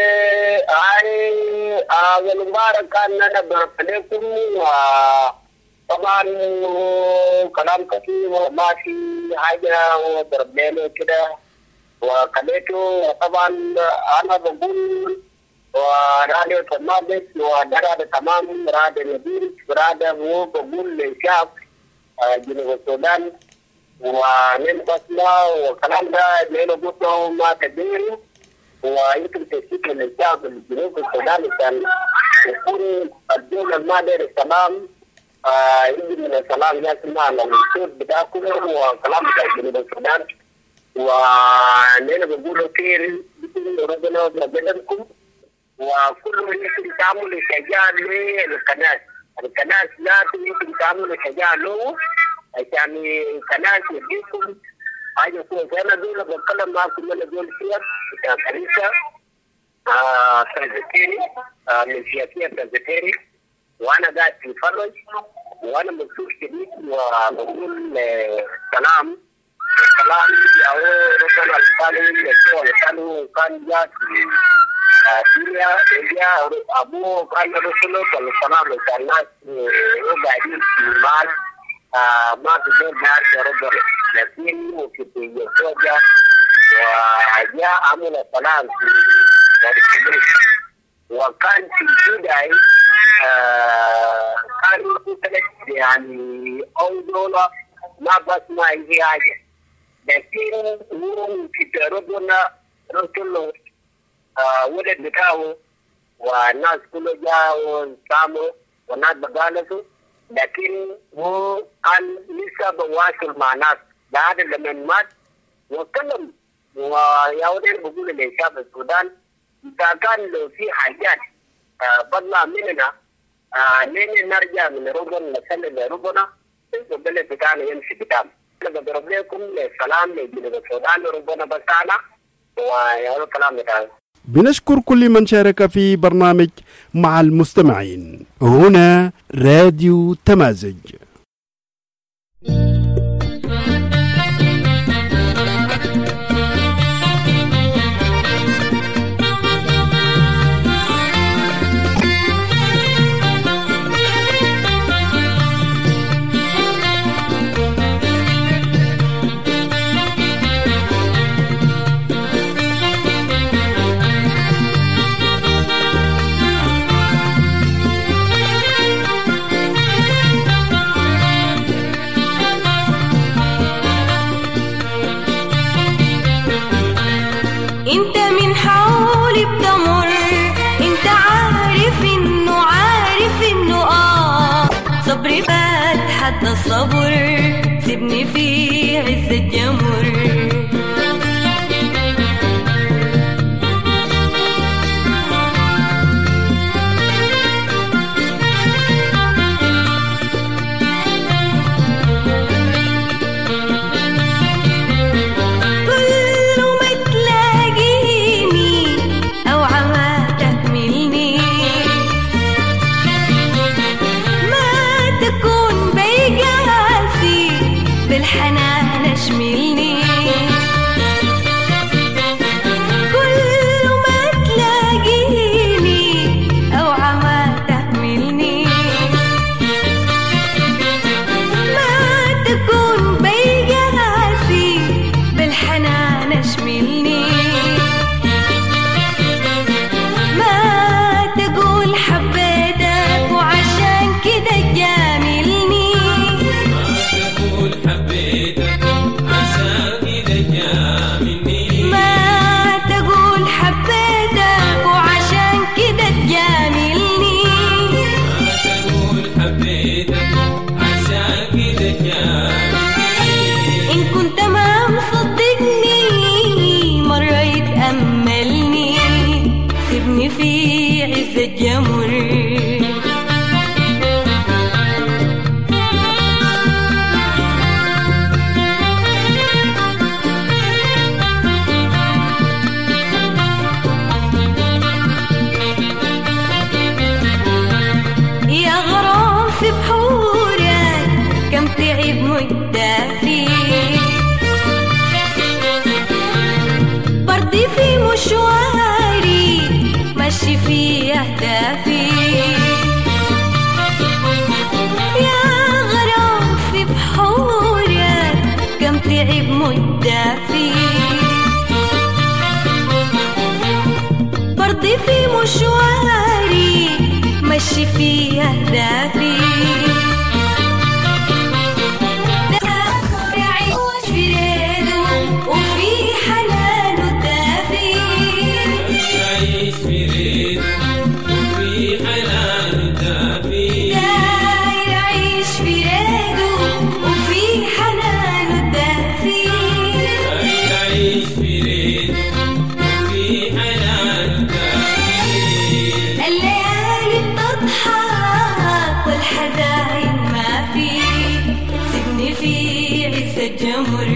هاي المبارك كان نبر عليكم طبعا كلام كثير ما في حاجه وضربنا كده وخليته طبعا انا بقول وراديو تمام ودراسه تمام راديو نبيل راديو هو بقول للشعب جنوب السودان ونلبسنا وكلام ده ليله بطه ما تدير ويمكن تشكيل للشعب الجنوب السوداني كان يكون الدولة المادية السلام يجي من السلام يسمع للصوت بتاعكم وكلام بتاع جنوب السودان وليله بقولوا خير بكل ربنا وبلدكم وكل من يمكن تعمل شجاع للقناة ذاته يمكن تعمل شجاع له عشان القناة يجيكم حاجة كويسة. أنا دولة بتكلم معكم من دول سياسة بتاع كنيسة برزيتيري من سياسية برزيتيري وأنا قاعد في فرج وأنا مبسوط شديد وبقول سلام أو ربنا الثاني كان جاء سوريا إليا أبوه كان رسوله والسلام للناس وقاعدين في المال ما تقدر نار ربنا لكن ممكن يسوع وجاء عمل السلام وكان في البداية كان يعني أو دولة ما بسمع أي حاجة لكن هو في ربنا رسوله ولد بتاعه والناس كله جاءوا ساموا والناس بقالته لكن هو كان لسه بواصل مع ناس بعد لما مات وكلم وياودين بقول للشعب السودان إذا كان لو في حاجات بدلا مننا لين نرجع من ربنا نسلم لربنا البلد بتاعنا يمشي بتاعنا. أنا بضرب لكم السلام لجنوب السودان ربنا بتاعنا ويا الكلام بتاعنا. بنشكر كل من شارك في برنامج مع المستمعين. هنا راديو تمازج. صبري فات حتى الصبر سيبني في عز الجمر بالحنان اشملني كل ما تلاقيني او عما تحملني ما تكون بيا قاسي بالحنان اشملني ما تقول حبيتك وعشان كده جاملني في عز الجمر تعب مدة فيه برضي في مشواري مشي في أهدافي يعيش في ريده وفي حنانه الدافي يعيش في ريده وفي حنانه الدافي يعيش في ريده وفي حنانه الدافي يعيش في ريده وفي حنانه الدافي الليالي بتضحك والحزاين ما في سيبني في عز الجمر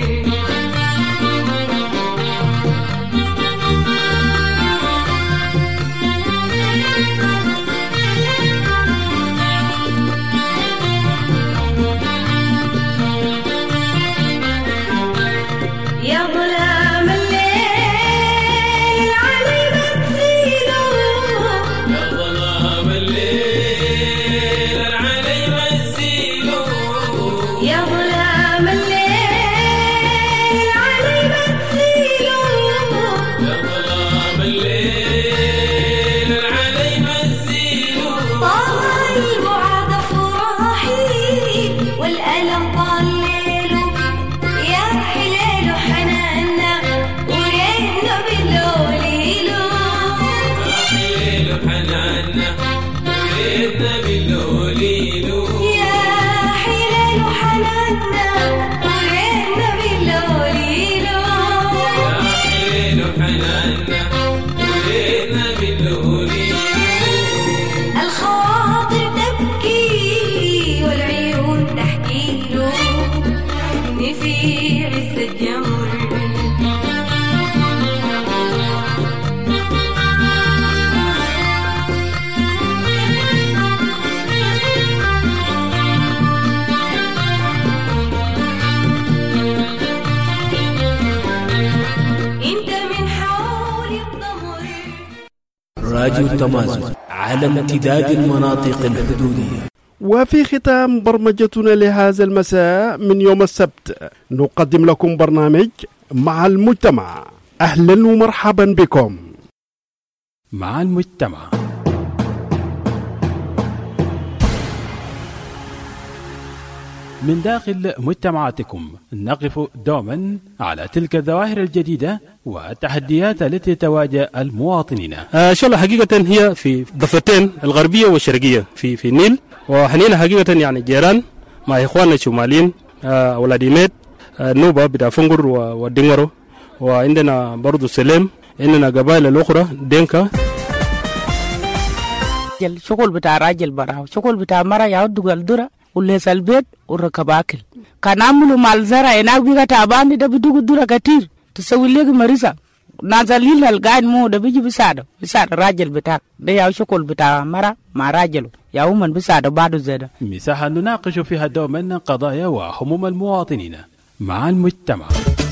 يا ظلام الليل علي بتزيله يا ظلام الليل علي بتزيله يا ظلام الليل علي بتزيله يا ظلام الليل علي بتزيله طال البعد افراحي والألم طال ليله يا حليل وحنانا ورينا باللوليلو يا حليل وحنانا ورينا باللوليلو يا حليل وحنانا ورينا باللوليلو يا حليل وحنانا ورينا باللوليلو الخواطر تبكي والعيون تحكي له إني في عز الجمر انت من حولي الضمر راديو التمازج على امتداد المناطق الحدودية. وفي ختام برمجتنا لهذا المساء من يوم السبت نقدم لكم برنامج مع المجتمع. أهلا ومرحبا بكم مع المجتمع. من داخل مجتمعاتكم نقف دوما على تلك الظواهر الجديدة والتحديات التي تواجه المواطنين. إن شاء الله حقيقة هي في ضفتين الغربية والشرقية في النيل، وحنينا حقيقة يعني جيران مع إخواننا الشماليين أولاد ميت نوبة بتاع فنجر والدنجرو، وعندنا برضو سليم، عندنا قبائل الأخرى دينكا. شغل بتاع راجل برا شغل بتاع مرة يعود الدرة وليس البيت وركب أكل. كان عملوا مال زرع هناك بيجا تعبان ده بدو الدرة كتير تسوي لك مريضة نازلين القاعد مو ده بيجي بيساعد راجل بتاع ده يا شغل بتاع مرة مع راجله يا ومن بيساعد بعده زيادة. مساحة نناقش فيها دوما قضايا وهموم المواطنين مع المجتمع.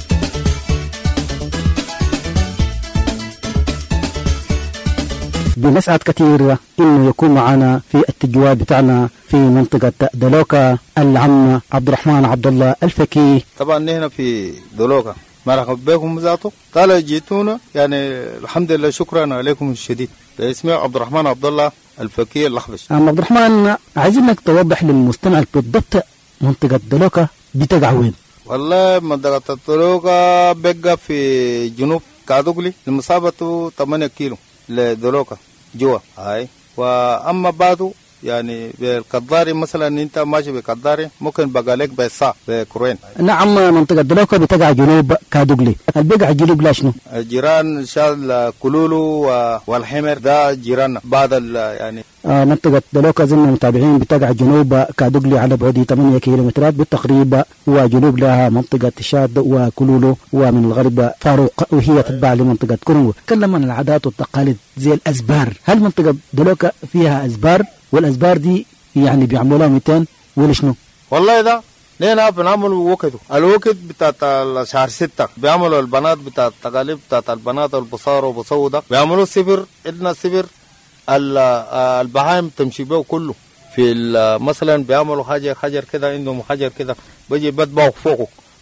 بنسعد كثير إنه يكون معنا في التجوال بتاعنا في منطقة دلوكا العم عبد الرحمن عبد الله الفكي. طبعا نحن في دلوكا مرحبا بكم ذاته. قال جيتونا يعني الحمد لله شكرا عليكم الشديد. اسمي عبد الرحمن عبد الله الفكي الأخبش. عبد الرحمن عايزينك توضح للمستمع بالضبط منطقة دلوكا بتقع وين؟ والله منطقة دلوكا بقى في جنوب كادوغلي المسافة 8 كيلو لدلوكا جوا هاي. واما بعده يعني بالقداري مثلا انت ماشي بالقداري ممكن بقى لك بساعه بكروين. نعم منطقه دلوكا بتقع جنوب كادوغلي. البقع جنوب لا شنو؟ جيران شال كلولو والحمر ده جيران بعد يعني منطقة دلوكا زي ما متابعين بتقع جنوب كادوغلي على بعد 8 كيلومترات بالتقريب، وجنوب لها منطقة شاد وكلولو، ومن الغرب فاروق وهي تتبع لمنطقة كرنو. تكلم عن العادات والتقاليد زي الأزبار. هل منطقة دلوكا فيها أزبار؟ والأزبار دي يعني بيعملوها 200 ولا شنو؟ والله ده نحن بنعمل وقته الوقت بتاعت شهر 6 بيعملوا البنات بتاعت التقاليد بتاعت البنات البصار وبصو ده بيعملوا سفر. إدنا سفر البهائم تمشي به كله في مثلا بيعملوا حجر كده عندهم حجر كده بيجي بتباوك فوقه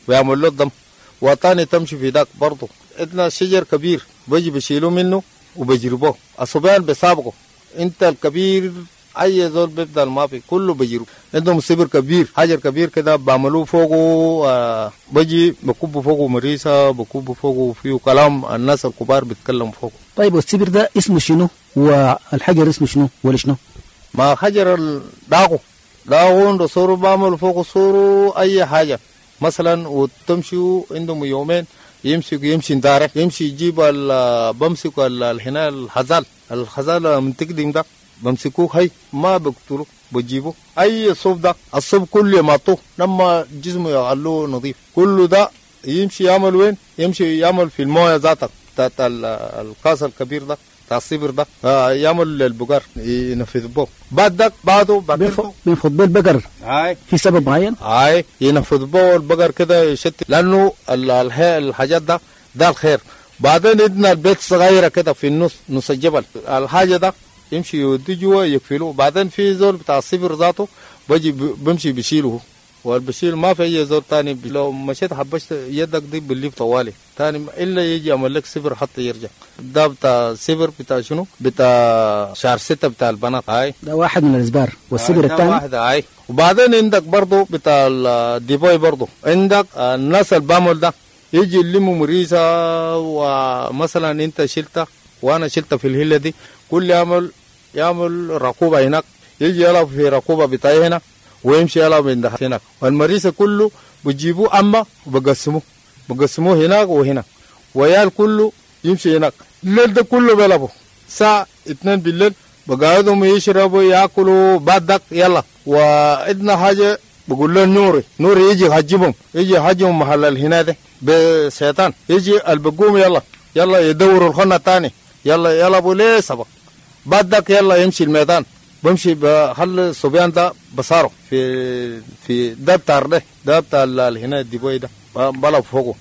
ويعمل له الدم، وتاني تمشي في ذاك برضه. عندنا شجر كبير بيجي بيشيلوا منه وبيجربوه، الصبيان بيسابقوا. انت الكبير اي زول بيبدا ما في كله بيجروا. عندهم سبر كبير، حجر كبير كده بعملوه فوقه بيجي بكبوا فوقه مريسه، بكبوا فوقه فيه كلام الناس الكبار بيتكلموا فوقه. طيب والسبر ده اسمه شنو؟ والحجر اسمه شنو ولا شنو؟ ما حجر الداغو عنده صورو بعملوا فوقه صورو اي حاجه مثلا، وتمشوا عندهم يومين يمشي دارك، يمشي يجيب بمسك هنا الخزال من تقدم ده بمسكوه هي ما بقتلوه بجيبوه اي صوب ده الصوب كله ماتوه لما جسمه يغلوه نظيف. كله ده يمشي يعمل وين؟ يمشي يعمل في المويه ذاتك بتاعت الكاس الكبير ده بتاع الصبر ده، يعمل البقر ينفذ به. بعد بينفض به البقر في سبب معين؟ ينفذ به البقر كده يشتت، لانه الحاجات ده الخير. بعدين عندنا البيت صغيره كده في نص الجبل، الحاجه ده يمشي يودي جوا يقفلوه. بعدين في زول بتاع الصبر ذاته بمشي بيشيله، والبشيل ما في اي زول تاني. لو مشيت حبشت يدك دي بالليف طوالي تاني الا يجي يعمل لك صبر حتى يرجع. ده بتاع صبر بتاع شنو؟ بتاع شهر 6 بتاع البنات. ده واحد من الاسبار. والصبر الثاني واحد. وبعدين عندك برضه بتاع الديبوي، برضه عندك الناس البامل ده يجي يلموا مريسه، ومثلا انت شلتها وانا شلتها في الهله دي، كل يعمل رقوبه هناك، يجي يلعب في رقوبه بتاعي هنا ويمشي يلعب من هناك، والمريسه كله بتجيبوه اما وبقسموه هناك وهنا، ويال كله يمشي هناك. الليل ده كله بيلعبوا الساعه 2 بالليل، بقعدهم يشربوا ياكلوا. بعدك يلا وعندنا حاجه بقول له نوري يجي يحجبهم محل هنا ده بشيطان، يجي البقوم يلا يدوروا الخنه الثاني، يلا يلعبوا ليه سبق. بعدك يلا يمشي الميدان، بمشي بحل الصبيان ده بصاروا في ده بتاع هنا الديبوي ده بلعب فوقه.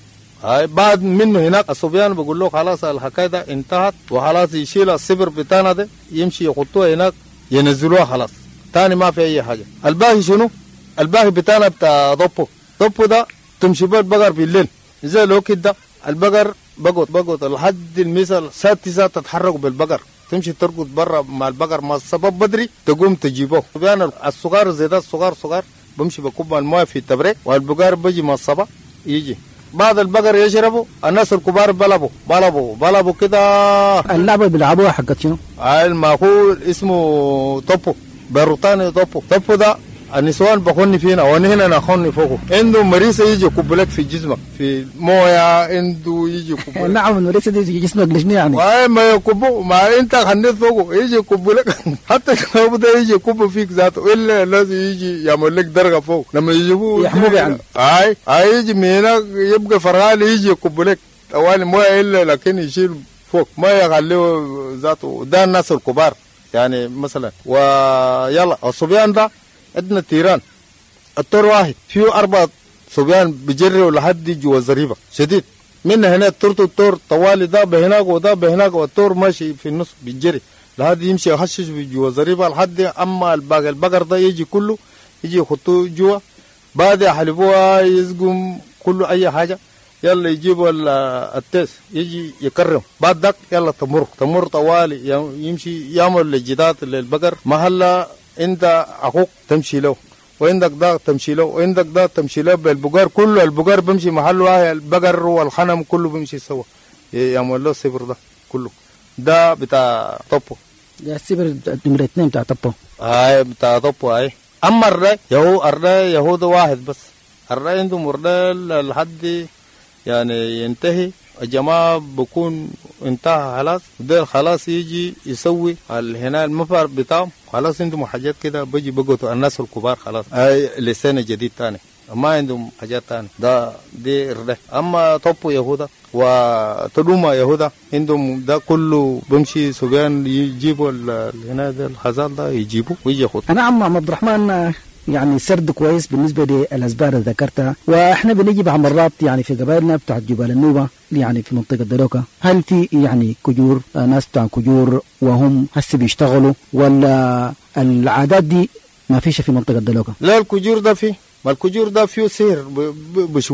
بعد منه هناك الصبيان بقول له خلاص الحكايه ده انتهت وخلاص، يشيل الصبر بتاعنا ده يمشي يحطوها هناك ينزلوها خلاص تاني ما في اي حاجه. الباقي شنو؟ الباقي بتاعنا بتاع ضبو ده تمشي بيه البقر بالليل زي لو كده. البقر بقعد لحد المثل الساعه 9 تتحركوا بالبقر، تمشي ترقد برا مع البقر ما السبب بدري تقوم تجيبوه. الصبيان الصغار زي ده الصغار بمشي بكب المويه في التبريد، والبقر بيجي مع الصبا يجي. بعد البقر يشربوا الناس الكبار بلعبوا كده. اللعبه بيلعبوها حقت شنو؟ المعقول اسمه طبو بروتاني. طبو ده النسوان بخوني فينا ونحن نخوني فوقه. عنده مريسه يجي يكب لك في جسمك في مويه، عنده يجي يكب. نعم المريسه دي يجي جسمك ليش يعني؟ ما يكبوا، ما انت خنيت فوقه يجي يكب لك حتى لو ده يجي يكب فيك ذاته، الا لازم يجي يعمل لك درجه فوق لما يجيبوه يحموه يعني. يجي من هناك يبقى فرغالي يجي يكب لك طوالي مويه، الا لكن يشيل فوق ما يخليه ذاته. ده الناس الكبار يعني مثلا. ويلا الصبيان ده عندنا تيران، الطور واحد فيه 4 صبيان بيجروا لحد جوا زريبه شديد. من هنا الطور طوالي ده بهناك وده بهناك، والطور ماشي في النص بيجري لحد يمشي يخشش جوا زريبه لحد اما البقر ده يجي كله يجي يحطوه جوا، بعد يحلبوها يسقم كله اي حاجه. يلا يجيبوا التيس يجي يكرم. بعد ذاك يلا تمر طوالي يمشي يعمل الجدات للبقر. محل انت اخوك تمشي له، وعندك ده تمشي له، وعندك ده تمشي له. بالبقر كله البقر بمشي محله، البقر والخنم كله بمشي سوا يعمل له الصبر ده كله. ده بتاع طبو، ده الصبر نمرة 2 بتاع طبو. بتاع طبو. اما الرأي يهود واحد بس. الرأي عندهم الرأي لحد يعني ينتهي الجماعة بكون انتهى خلاص، وده خلاص يجي يسوي هنا المفر بتاعهم خلاص. عندهم حاجات كده بيجي بقوا الناس الكبار خلاص لسنة جديد تاني، ما عندهم حاجات تاني. دي رده. اما طبو يهودا وتلوما يهودا عندهم ده كله بمشي صبيان يجيبوا هنا ده الخزال ده يجيبوا ويجي ياخد. انا عم عبد الرحمن يعني سرد كويس بالنسبة للأسبار اللي ذكرتها، وإحنا بنجي بعض مرات يعني في قبائلنا بتاعت جبال النوبة يعني في منطقة دلوكا، هل في يعني كجور ناس بتاع كجور وهم هسه بيشتغلوا، ولا العادات دي ما فيش في منطقة دلوكا؟ لا الكجور ده فيه، ما الكجور ده فيه سهر بشوفوه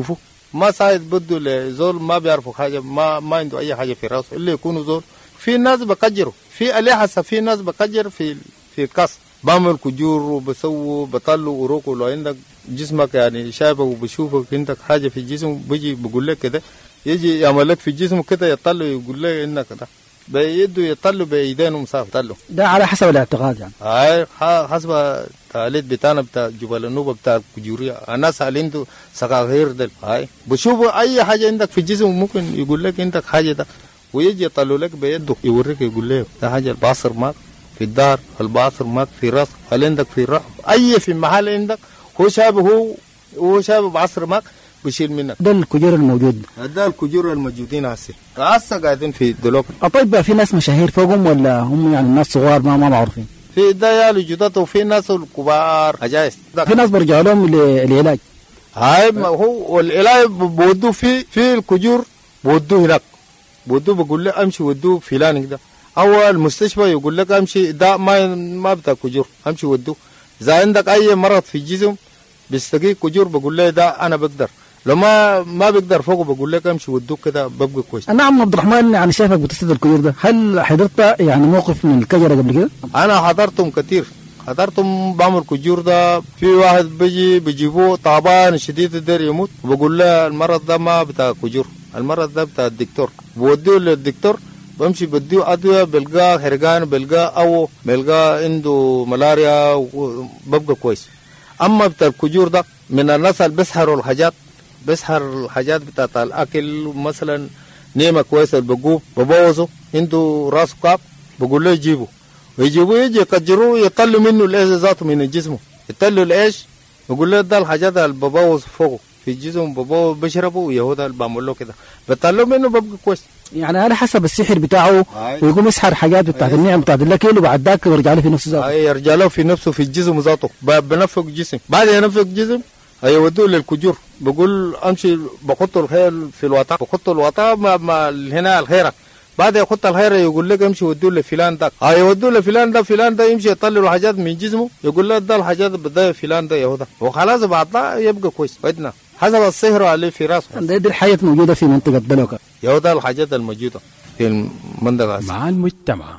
ما ساعد بده لزول ما بيعرفوا حاجه، ما عنده اي حاجه في راسه اللي يكونوا زول. في ناس بكجروا في اليحسه، في ناس بكجر في الكاس، بعمل كجور وبسووا بطلوا وروكوا. لو عندك جسمك يعني شايفه وبشوفك عندك حاجه في الجسم بيجي بقول لك كده، يجي يعمل لك في الجسم كده يطلع يقول لك انك ده بيده يطلع بايدينهم مسافه يطلع. ده على حسب الاعتقاد يعني. هاي حسب التقاليد بتاعنا بتاع جبل النوبه بتاع الكجوريه. الناس اللي عنده سكاكير ده هاي بشوفوا اي حاجه عندك في الجسم ممكن يقول لك عندك حاجه ده، ويجي يطلع لك بيده يوريك يقول لك ده حاجه البعصر ماك في الدار، البعصر ماك في راس، هل عندك في الرأس، اي في محل عندك هو شابه هو شابه بعصر ماك بيشيل منك. ده الكجور الموجود، ده الكجور الموجودين هسه قاعدين في دلوقتي. طيب في ناس مشاهير فوقهم ولا هم يعني الناس صغار ما معروفين؟ في ده يالو جدته وفي ناس الكبار عجايز. في ناس برجعوا لهم العلاج. هاي ما هو العلاج بودوه في الكجور بودوه هناك، بودوه بقول لك امشي ودوه فلان كده، او المستشفى يقول لك امشي ده ما بتاع كجور امشي ودوه. اذا عندك اي مرض في الجسم بيستقي كجور بقول له ده انا بقدر، لو ما بقدر فوقه بقول لك امشي ودوك كده ببقى كويس. نعم عبد الرحمن، يعني شايفك بتستخدم الكجور ده، هل حضرت يعني موقف من الكجره قبل كده؟ انا حضرتهم كثير، حضرتهم بعمل كجور ده. في واحد بيجيبوه تعبان شديد الدير يموت، وبقول له المرض ده ما بتاع كجور، المرض ده بتاع الدكتور، بوديه للدكتور بمشي بديه ادويه بلقاه حرقان، بلقاه او بلقاه عنده ملاريا وببقى كويس. اما بتاع الكجور ده من الناس اللي بيسحروا الحاجات، بيسحر الحاجات بتاعت الاكل، مثلا نيمه كويسه بقوب ببوظه عنده راس كعب بقول له يجيبه ويجيبوه، يجي يكجروه يطلوا منه الايش ذاته من الجسم، يطلوا الايش بقول له ده الحاجات اللي ببوظ فوقه في الجسم ببوظ بشربه، ويهودا اللي بعمل له كده بطلوا منه ببقى كويس. يعني على حسب السحر بتاعه ويقوم يسحر حاجات بتاعت النعم بتاعت الاكل، وبعد ذاك يرجع له في نفس ذاته. يرجع له في نفسه في الجسم ذاته بنفق الجسم. بعد ينفق الجسم هيودوه للكجور، بقول امشي بحط الخيل في الوطاء، بحط الوطاء مع هنا الخيره، بعد يحط الخيره يقول لك امشي ودوه لفلان ده، هيودوه لفلان ده، فلان ده يمشي يطلع له حاجات من جسمه يقول له ده الحاجات بدا فلان ده يهودا، وخلاص بعد ده يبقى كويس. بدنا حسب السحر اللي في راسه. دي الحياه موجوده في منطقه دلوقتي، يهودا الحاجات الموجوده في المنطقه مع المجتمع.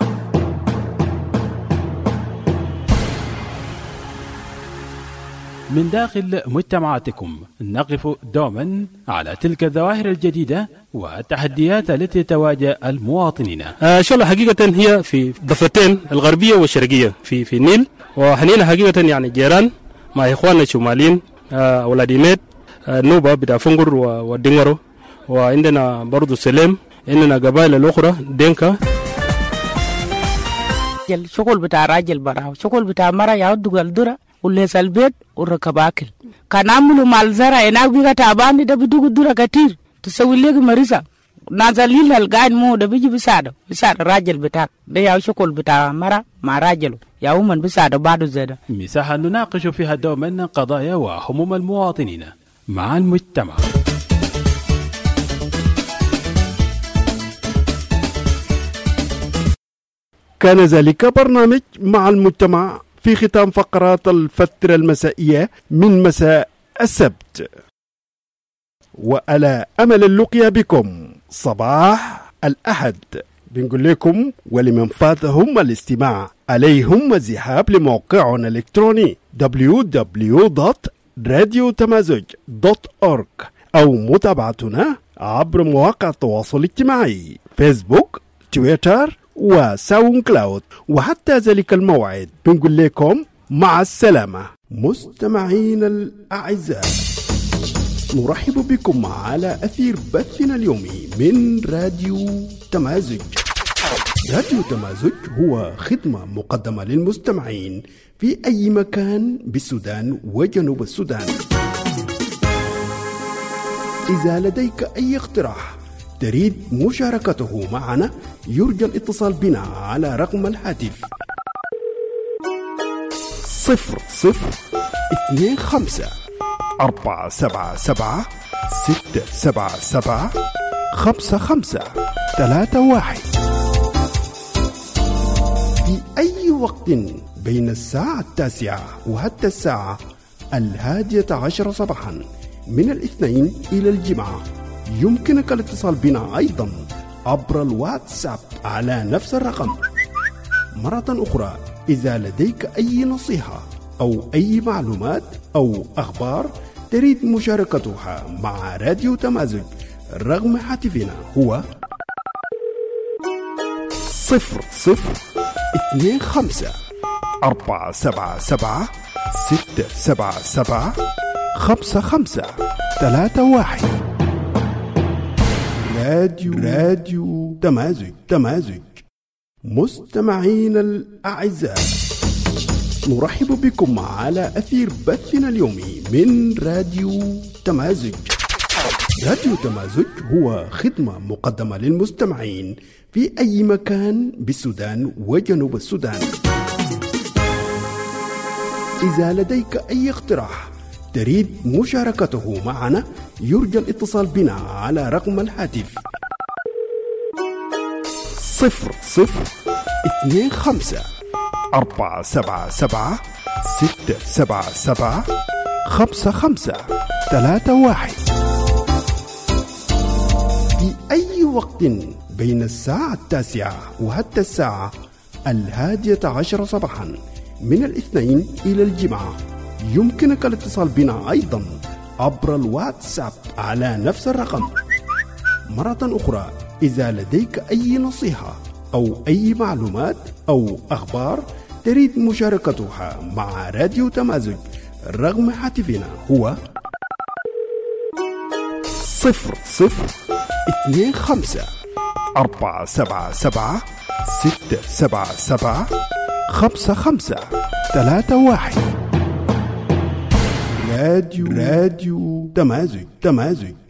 من داخل مجتمعاتكم نقف دوما على تلك الظواهر الجديدة والتحديات التي تواجه المواطنين. إن شاء الله حقيقة هي في ضفتين الغربية والشرقية في النيل، وحنينا حقيقة يعني جيران مع إخواننا الشماليين ولاديميت نوبة بتاع فنقر ودينغرو، وعندنا برضو سليم، عندنا قبائل الأخرى دينكا. شغل بتاع راجل براو، شغل بتاع مرة يعود الدرة وليس البيت وركب أكل. كان عملوا مال زرع هناك بيجا تعبان ده بدوق الدرة كتير تسوي لك مريضة نازلين القاعد مو ده بيجي بيساعد الراجل بتاعك ده يا شغل بتاع مرة مع راجله يا من بيساعد بعده زيادة. مساحة نناقش فيها دوما قضايا وهموم المواطنين مع المجتمع. كان ذلك برنامج مع المجتمع في ختام فقرات الفترة المسائية من مساء السبت، وعلى أمل اللقيا بكم صباح الأحد. بنقول لكم ولمن فاتهم الاستماع عليهم الذهاب لموقعنا الإلكتروني www.radiotamazoj.org أو متابعتنا عبر مواقع التواصل الاجتماعي فيسبوك، تويتر وساوند كلاود. وحتى ذلك الموعد بنقول لكم مع السلامة. مستمعين الأعزاء، نرحب بكم على أثير بثنا اليومي من راديو تمازج. راديو تمازج هو خدمة مقدمة للمستمعين في أي مكان بالسودان وجنوب السودان. إذا لديك أي اقتراح تريد مشاركته معنا يرجى الاتصال بنا على رقم الهاتف 00-257-677-5531 في أي وقت بين الساعة 9 وحتى الساعة 11 صباحا من الاثنين إلى الجمعة. يمكنك الاتصال بنا أيضا عبر الواتساب على نفس الرقم. مرة أخرى، إذا لديك أي نصيحة أو أي معلومات أو أخبار تريد مشاركتها مع راديو تمازج، رقم هاتفنا هو 00-257-477-677-5531. راديو تمازج. مستمعين الأعزاء، نرحب بكم على أثير بثنا اليومي من راديو تمازج. راديو تمازج هو خدمة مقدمة للمستمعين في أي مكان بالسودان وجنوب السودان. إذا لديك أي اقتراح تريد مشاركته معنا، يرجى الاتصال بنا على رقم الهاتف 00-257-477-677-5531 في أي وقت بين الساعة 9 وحتى الساعة 11 صباحا من الاثنين إلى الجمعة. يمكنك الاتصال بنا أيضا عبر الواتساب على نفس الرقم. مرة أخرى، إذا لديك أي نصيحة أو أي معلومات أو أخبار تريد مشاركتها مع راديو تمازج، رقم هاتفنا هو 00-257-477-677-5531. راديو تمازج.